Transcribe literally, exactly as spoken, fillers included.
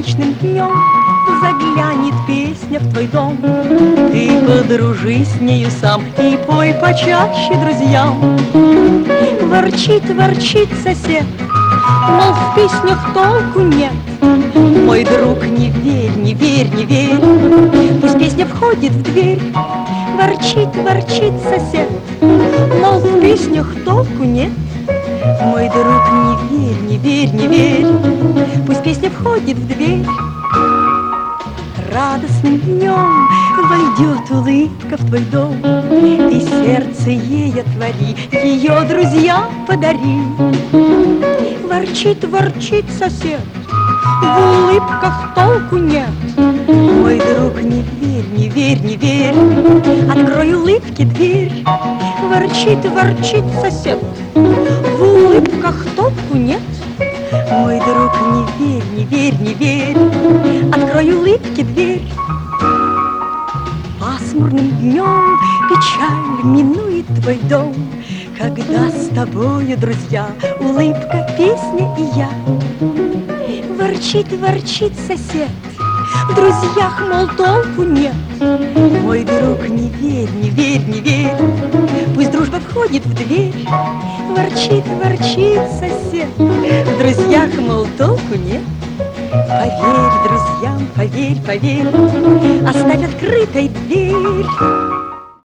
солнечным днем заглянет песня в твой дом. Ты подружись с нею сам и пой почаще друзьям. Ворчит, ворчит сосед, мол, в песнях толку нет. Мой друг, не верь, не верь, не верь, пусть песня входит в дверь. Ворчит, ворчит сосед, мол, в песнях толку нет. Мой друг, не верь, не верь, не верь, пусть песня входит в дверь. Радостным днем войдет улыбка в твой дом, и сердце ей отвори, ее друзья подари. Ворчит, ворчит сосед, в улыбках толку нет. Мой друг, не верь, не верь, не верь, открой улыбке дверь. Ворчит, ворчит сосед, в улыбках толку нет. Мой друг, не верь, не верь, не верь, открой улыбке дверь. Пасмурным днем печаль минует твой дом, когда с тобою, друзья, улыбка, песня и я. Ворчит, ворчит сосед, в друзьях, мол, толку нет. Мой друг, не верь, не верь, не верь, пусть дружба входит в дверь. Ворчит, ворчит сосед, в друзьях, мол, толку нет. Поверь друзьям, поверь, поверь, оставь открытой дверь.